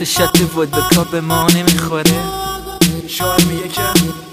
تا شات ودکا به ما نمیخوره. شاید میگه که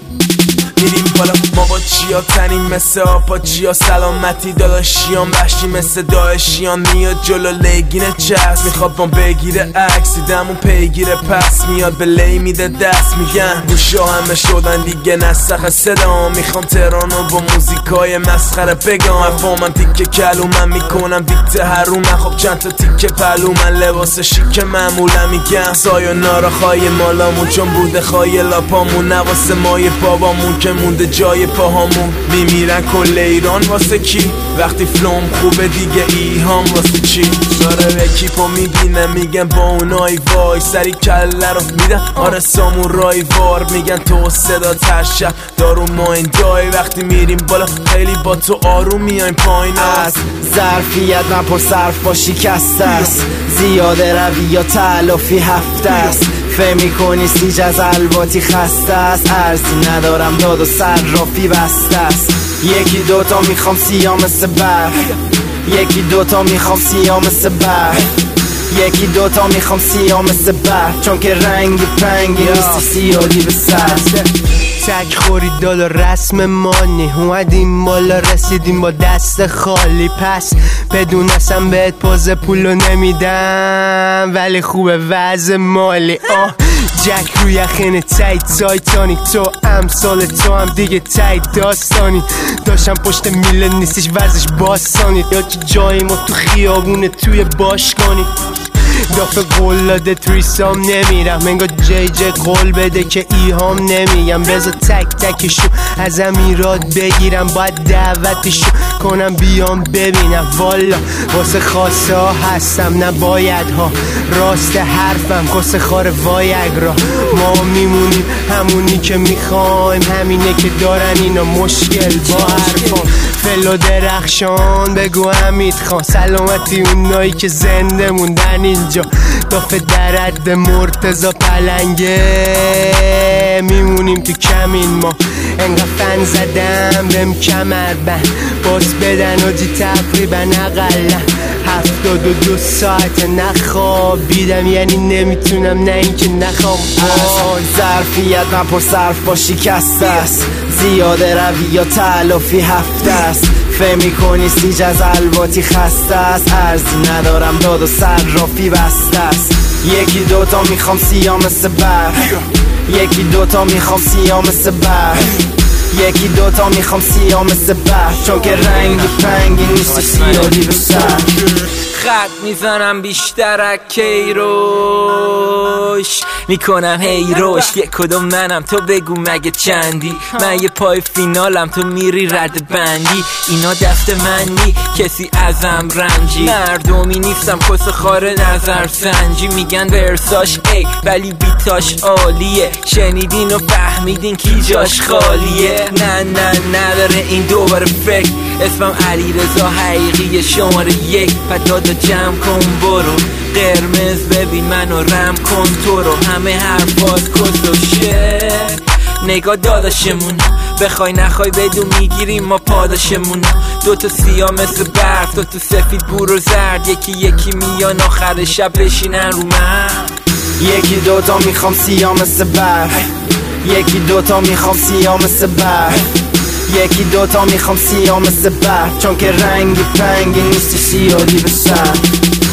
میریم بالا ما با چیا تنیم مثل آپاچیا، سلامتی داداشیان وحشی مثل داعشیان. میاد جلو لگین چسب میخواد ما بگیره عکس، دیدمون پیگیره پس میاد به لی میده دست. میگن گوشا همه شدن دیگه نسخ صدا، میخوام ترانو با موزیکای مسخره بگم. افهمم تیکه کلومن میکنم دیکته هرومن، خب چند تا تیکه پلومن لباس شیک معمولا. میگم سایونارا خواهی مالامون چون بوده خواهی لاپامون، نواسه مای بابامون که مونده جای پاهامون. میمیرن کل ایران واسه کی؟ وقتی فلوم خوبه دیگه ایهام واسه چی؟ ساره اکیپو میبینه میگن با اونای وای، سری کله رو میدن آره سامورای وار. میگن تو صدا ترشب دارو ما این دای، وقتی میریم بالا خیلی با تو آروم میایم پایین. از ظرفیت نپر صرف با شکست است، زیاده روی یا تلافی هفته است. فهمی کنی سیج از الواتی خسته است، ارزی ندارم داد و صرافی بسته است. یکی دوتا میخوام سیاه مثل برف، یکی دوتا میخوام سیاه مثل برف، یکی دوتا میخوام سیاه مثل برف، چون که رنگی پنگی نیستی سیاهی به سر. تک خورید دالا رسم مانی، اومدیم بالا رسیدیم با دست خالی. پس بدونستم بهت پوز پولو نمیدم ولی خوبه وضع مالی. جک روی یخین تایت تایتانیک، تو امثال تو هم دیگه تایت داستانی. داشتم پشت میله نیستش ورزش باستانی، یا که جایی ما تو خیابونه توی باشگانی. دافه قول داده تویسام نمیرم، انگار جی قول بده که ایهام نمیگم. بذار تک تکشو از امیرات بگیرم، باید دعوتشو کنم بیام ببینم. والا واسه خاصه ها هستم نباید ها، راست حرفم کس خار وایگرا. ما میمونیم همونی که میخوایم، همینه که دارن اینا مشکل با حرفام. فلو درخشان بگو حمید خان، سلامتی اونایی که زنده موندن اینجا. دافه درد مرتضا پلنگه، میمونیم تو کمین ما. انقدر فن زدم بهم کمر بند، باز بدن و جی تقریبا اقلا 72 ساعت نخوابیدم، یعنی نمیتونم نه اینکه نخوام. ظرفیت نپر صرف با شکست است، زیاده روی یا تلافی هفته است. فهمی کنی سیج از الواتی خسته است، ارزی ندارم داد و صرافی بسته است. یکی دوتا میخوام سیاه مثل برف، یکی دوتا میخوام سیاه مثل برف، یکی دوتا میخوام سیاه مثل برف، چون که رنگی پنگی نیست سیاهی به سر. خط میزنم بیشتر از کیروش، میکنم هیروش. یک کدوم منم تو بگو مگه چندی؟ من یه پای فینالم تو میری رد بندی. اینا دست منی کسی ازم رنجی، مردمی نیستم کس خار نظر سنجی. میگن ورساش ای ولی بیتاش عالیه، شنیدین و فهمیدین کی جاش خالیه. نه نداره این دوباره فکر، اسمم علیرضا حقیقی شماره 1. پدادا جمع کن برو، قرمز ببین منو رم کن تو رو. همه حرفات کس و شه، نگاه داداشمون بخوای نخوای بدون میگیریم ما پاداشمون. دوتا سیاه مثل برف، دوتا سفید بور و زرد، یکی میان آخر شب بشینن رو من. یکی دوتا میخوام سیاه مثل برف، یکی دوتا میخوام سیاه مثل برف، یکی دوتا میخوام سیاه مثل برف، چون که رنگی پنگی نیستی سیاهی به سر.